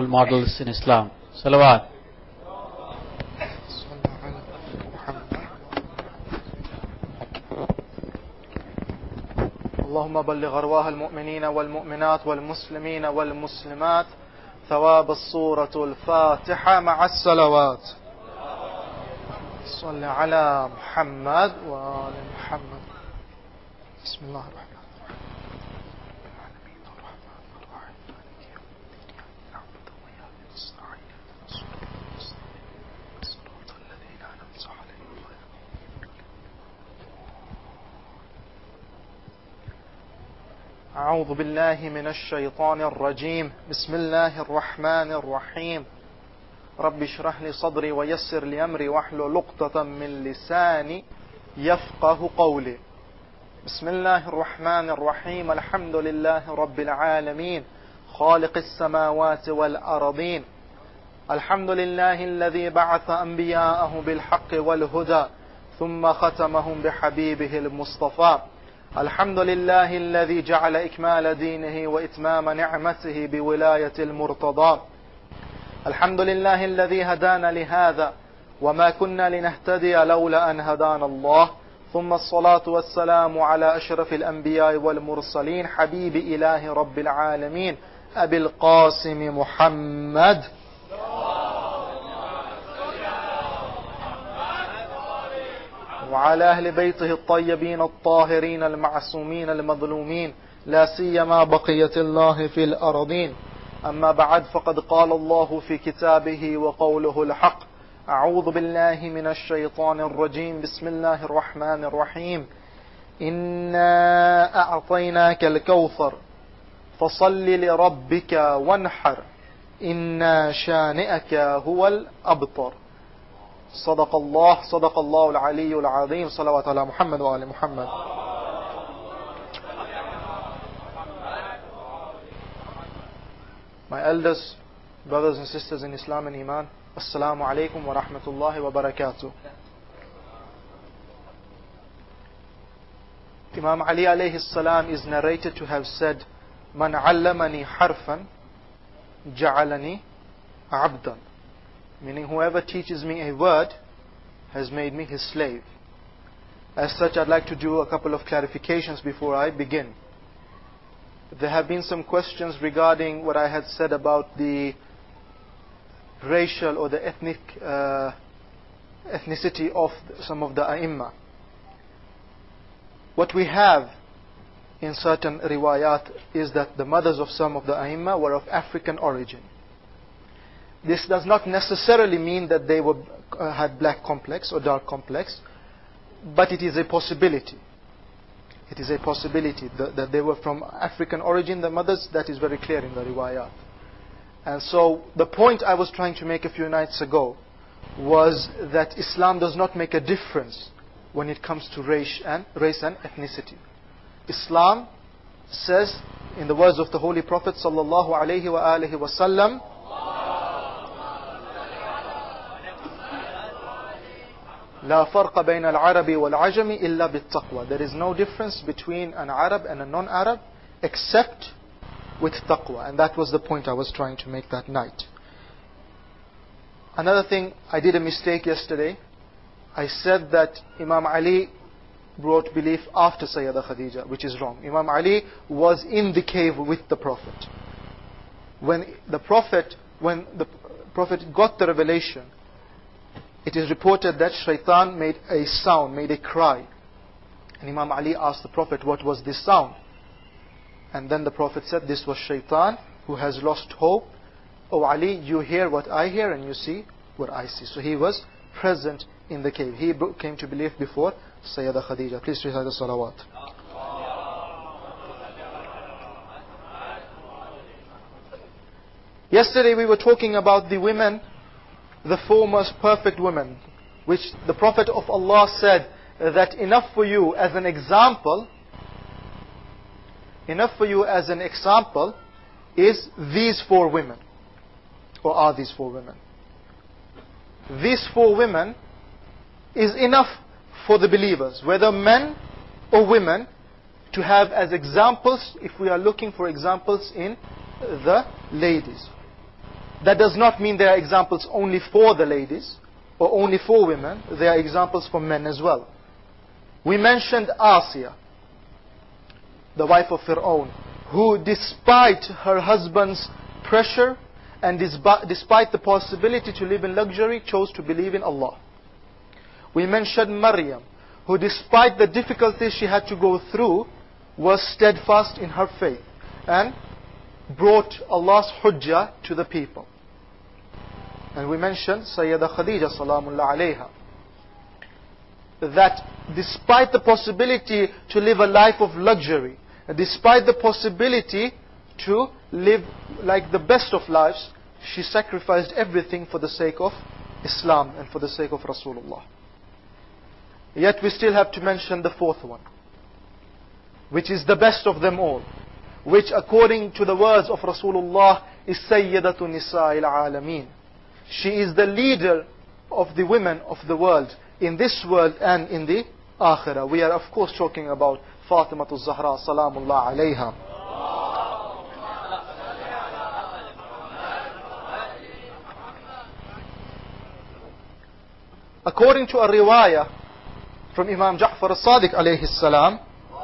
role models in Islam. Salawat. اللهم بلغ أرواح المؤمنين والمؤمنات والمسلمين والمسلمات ثواب السورة الفاتحة مع الصلوات. صل على محمد وآل محمد. بسم الله الرحمن أعوذ بالله من الشيطان الرجيم. بسم الله الرحمن الرحيم. رب اشرح لي صدري ويسر لي أمري واحلل عقدة من لساني يفقه قولي. بسم الله الرحمن الرحيم. الحمد لله رب العالمين خالق السماوات والأرضين. الحمد لله الذي بعث أنبياءه بالحق والهدى ثم ختمهم بحبيبه المصطفى. الحمد لله الذي جعل إكمال دينه وإتمام نعمته بولاية المرتضى. الحمد لله الذي هدانا لهذا وما كنا لنهتدي لولا أن هدانا الله. ثم الصلاة والسلام على أشرف الأنبياء والمرسلين حبيب إله رب العالمين أبي القاسم محمد وعلى أهل بيته الطيبين الطاهرين المعصومين المظلومين لا سيما بقية الله في الأرضين. أما بعد، فقد قال الله في كتابه وقوله الحق: أعوذ بالله من الشيطان الرجيم. بسم الله الرحمن الرحيم. إنا أعطيناك الكوثر فصل لربك وانحر إن شانئك هو الأبتر. صدق الله العلي العظيم. صلوات على محمد وآل محمد. My elders, brothers and sisters in Islam and Iman, Assalamu alaikum wa rahmatullahi wa barakatuh. Imam Ali alayhi salam is narrated to have said, Man allamani harfan ja'alani abdan. Meaning, whoever teaches me a word has made me his slave. As such, I'd like to do a couple of clarifications before I begin. There have been some questions regarding what I had said about the racial or the ethnicity of some of the ai*imma. What we have in certain riwayat is that the mothers of some of the ai*imma were of African origin. This does not necessarily mean that they had black complex or dark complex, but it is a possibility. It is a possibility that they were from African origin, the mothers. That is very clear in the riwayat. And so the point I was trying to make a few nights ago was that Islam does not make a difference when it comes to race and ethnicity. Islam says, in the words of the Holy Prophet sallallahu alaihi wasallam, لا فرق بين العرب والعجم إلا بالتقوى. There is no difference between an Arab and a non-Arab except with taqwa. And that was the point I was trying to make that night. Another thing, I did a mistake yesterday. I said that Imam Ali brought belief after Sayyidah Khadija, which is wrong. Imam Ali was in the cave with the Prophet. When the Prophet got the revelation, it is reported that Shaitan made a sound, made a cry. And Imam Ali asked the Prophet, what was this sound? And then the Prophet said, this was Shaitan who has lost hope. Oh Ali, you hear what I hear and you see what I see. So he was present in the cave. He came to believe before Sayyidah Khadija. Please recite the salawat. Yesterday we were talking about the women, the four most perfect women, which the Prophet of Allah said that enough for you as an example is these four women, or are these four women. These four women is enough for the believers, whether men or women, to have as examples if we are looking for examples in the ladies. That does not mean there are examples only for the ladies or only for women. There are examples for men as well. We mentioned Asiya, the wife of Fir'aun, who despite her husband's pressure and despite the possibility to live in luxury, chose to believe in Allah. We mentioned Maryam, who despite the difficulties she had to go through, was steadfast in her faith and brought Allah's hujjah to the people. And we mentioned Sayyida Khadija salamullah alayha, that despite the possibility to live a life of luxury, despite the possibility to live like the best of lives, she sacrificed everything for the sake of Islam and for the sake of Rasulullah. Yet we still have to mention the fourth one, which is the best of them all, which according to the words of Rasulullah is Sayyidatu Nisa'il Alameen. She is the leader of the women of the world, in this world and in the Akhirah. We are of course talking about Fatimatu Zahra salamullah alayha. According to a riwayah from Imam Ja'far al-Sadiq alayhi salam,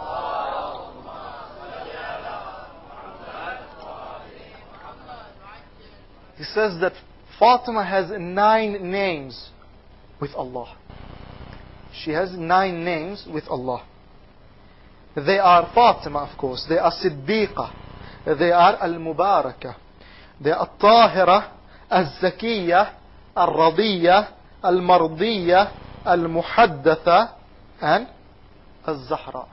he says that Fatima has 9 names with Allah. She has 9 names with Allah. They are Fatima, of course. They are Siddiqa. They are Al-Mubarakah. They are Al-Tahira, Al-Zakiyah, Al-Radiyah, Al-Mardiyah, Al-Muhaddatha, and Al-Zahra.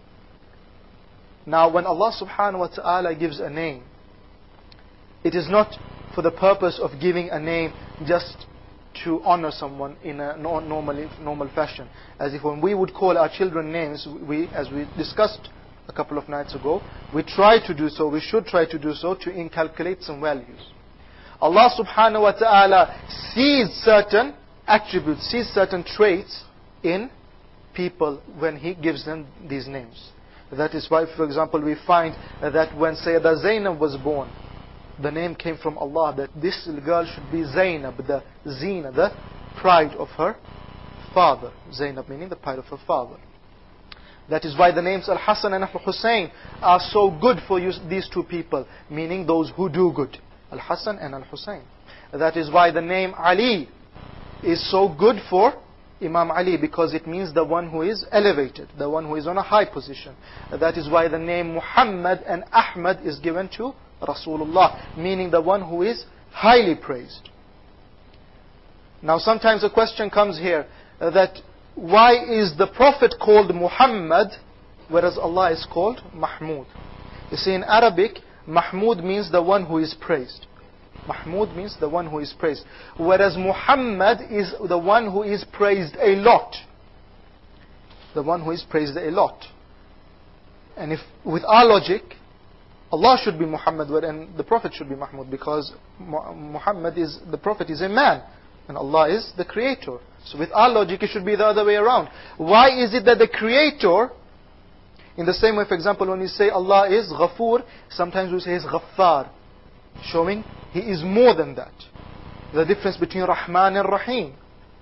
Now, when Allah subhanahu wa ta'ala gives a name, it is not for the purpose of giving a name just to honor someone in a normal fashion. As if when we would call our children names, as we discussed a couple of nights ago, we try to do so, we should try to do so, to inculcate some values. Allah subhanahu wa ta'ala sees certain attributes, sees certain traits in people when He gives them these names. That is why, for example, we find that when Sayyida Zainab was born, the name came from Allah, that this girl should be Zainab, the Zina, the pride of her father. Zainab meaning the pride of her father. That is why the names Al-Hasan and Al-Hussein are so good for these two people, meaning those who do good. Al-Hasan and Al-Hussein. That is why the name Ali is so good for Imam Ali, because it means the one who is elevated, the one who is on a high position. That is why the name Muhammad and Ahmad is given to Rasulullah, meaning the one who is highly praised. Now sometimes a question comes here, that why is the Prophet called Muhammad, whereas Allah is called Mahmud? You see, in Arabic, Mahmud means the one who is praised. Mahmud means the one who is praised. Whereas Muhammad is the one who is praised a lot. The one who is praised a lot. And if, with our logic, Allah should be Muhammad and the Prophet should be Mahmud, because the Prophet is a man and Allah is the creator. So with our logic, it should be the other way around. Why is it that the creator, in the same way, for example, when we say Allah is Ghafoor, sometimes we say He's Ghaffar, showing He is more than that. The difference between Rahman and Rahim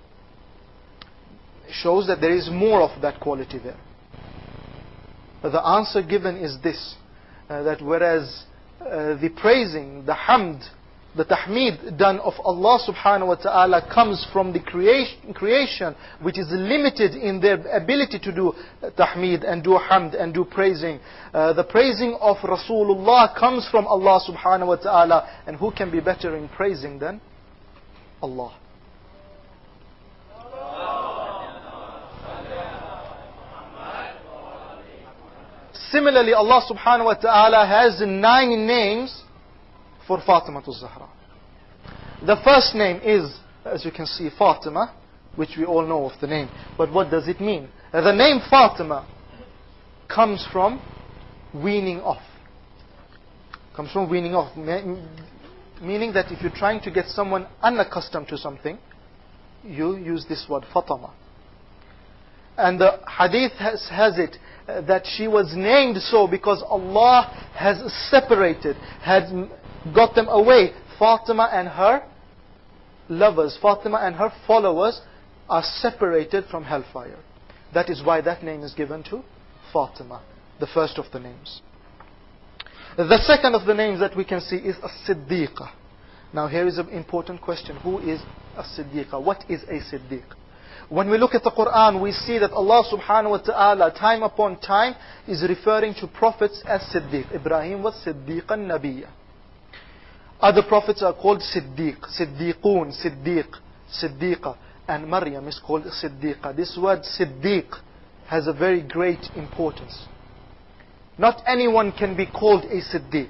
shows that there is more of that quality there. But the answer given is this, that whereas the praising, the hamd, the tahmeed done of Allah subhanahu wa ta'ala comes from the creation, which is limited in their ability to do tahmeed and do hamd and do praising. The praising of Rasulullah comes from Allah subhanahu wa ta'ala, and who can be better in praising than Allah? Similarly, Allah subhanahu wa ta'ala has 9 names for Fatima Zahra. The first name is, as you can see, Fatima, which we all know of the name. But what does it mean? The name Fatima comes from weaning off. Comes from weaning off. Meaning that if you're trying to get someone unaccustomed to something, you use this word, Fatima. And the hadith has it that she was named so because Allah has separated, had got them away Fatima and her lovers, Fatima and her followers are separated from hellfire. That is why that name is given to Fatima, the first of the names. The second of the names that we can see is As-Siddiqa. Now here is an important question. Who is As-Siddiqa? What is a Siddiq? When we look at the Quran, we see that Allah subhanahu wa ta'ala time upon time is referring to prophets as Siddiq. Ibrahim was Siddiqan Nabiyya. Other prophets are called Siddiq, Siddiqun, Siddiq, Siddiqa. And Maryam is called Siddiqa. This word Siddiq has a very great importance. Not anyone can be called a Siddiq.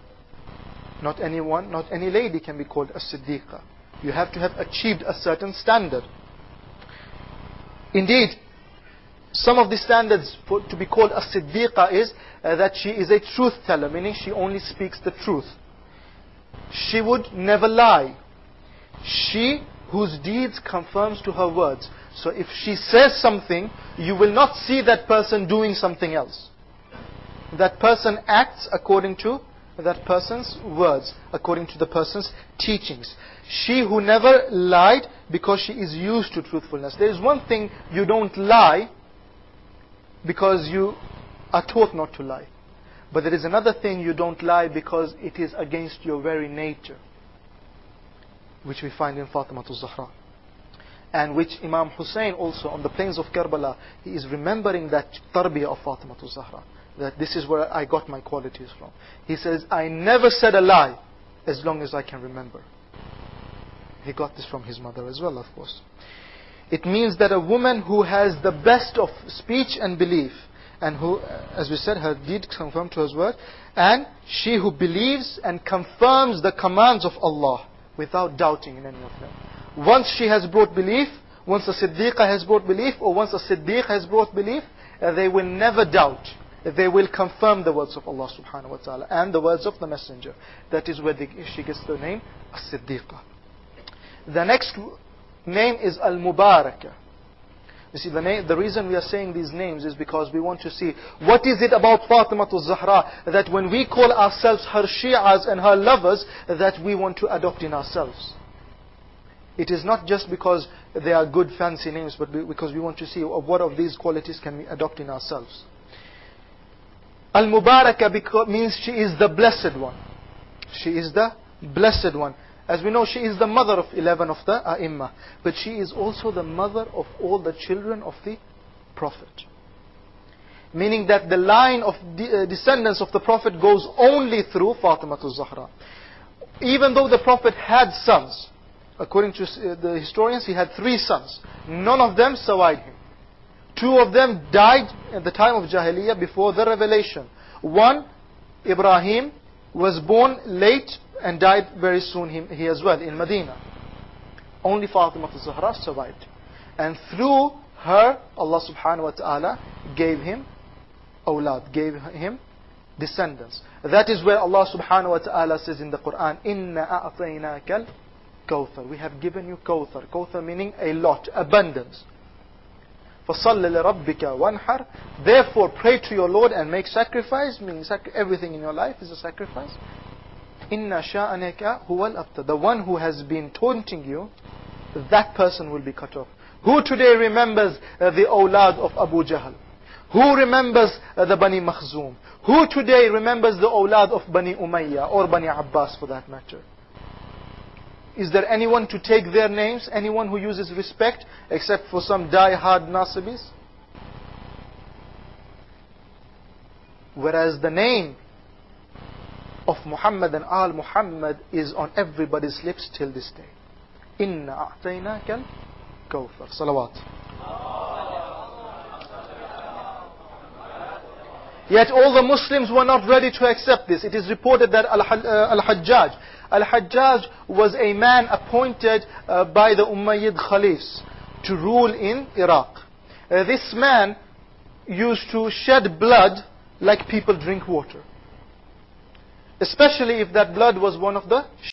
Not anyone, not any lady can be called a Siddiqa. You have to have achieved a certain standard. Indeed, some of the standards to be called a Siddiqa is that she is a truth teller, meaning she only speaks the truth. She would never lie. She whose deeds confirms to her words. So if she says something, you will not see that person doing something else. That person acts according to that person's words, according to the person's teachings. She who never lied because she is used to truthfulness. There is one thing, you don't lie because you are taught not to lie. But there is another thing, you don't lie because it is against your very nature, which we find in Fatimatul Zahra. And which Imam Hussein also on the plains of Karbala, he is remembering that tarbiyah of Fatimatul Zahra. That this is where I got my qualities from. He says, I never said a lie as long as I can remember. He got this from his mother as well, of course. It means that a woman who has the best of speech and belief, and who, as we said, her deed confirmed to his word, and she who believes and confirms the commands of Allah without doubting in any of them. Once she has brought belief, once a Siddiqa has brought belief, or once a Siddiq has brought belief, they will never doubt. They will confirm the words of Allah subhanahu wa ta'ala and the words of the Messenger. That is where she gets the name As-Siddiqa. The next name is Al-Mubarakah. You see, the reason we are saying these names is because we want to see what is it about Fatimatul Zahra that when we call ourselves her Shi'as and her lovers, that we want to adopt in ourselves. It is not just because they are good fancy names, but because we want to see what of these qualities can we adopt in ourselves. Al-Mubarakah means she is the blessed one. She is the blessed one. As we know, she is the mother of 11 of the A'imma. But she is also the mother of all the children of the Prophet. Meaning that the line of descendants of the Prophet goes only through Fatimatul Zahra. Even though the Prophet had sons, according to the historians, he had 3 sons. None of them survived him. 2 of them died at the time of Jahiliyyah before the revelation. One, Ibrahim, was born late and died very soon he as well in Medina. Only Fatima Zahra survived. And through her, Allah subhanahu wa ta'ala gave him awlad, gave him descendants. That is where Allah subhanahu wa ta'ala says in the Quran, Inna a'tainaka al-Kawthar. We have given you Kawthar. Kawthar meaning a lot, abundance. فَصَلِّ لِرَبِّكَ وَانْحَرْ. Therefore pray to your Lord and make sacrifice, meaning everything in your life is a sacrifice. Inna sha'anaka huwal abtar. The one who has been taunting you, that person will be cut off. Who today remembers the awlad of Abu Jahl? Who remembers the Bani Makhzum? Who today remembers the awlad of Bani Umayyah or Bani Abbas for that matter? Is there anyone to take their names? Anyone who uses respect except for some die-hard Nasibis? Whereas the name of Muhammad and Al Muhammad is on everybody's lips till this day. Inna a'tainaka al-Kawthar. Salawat. Yet all the Muslims were not ready to accept this. It is reported that Al-Hajjaj was a man appointed by the Umayyad Khalifs to rule in Iraq. This man used to shed blood like people drink water. Especially if that blood was one of the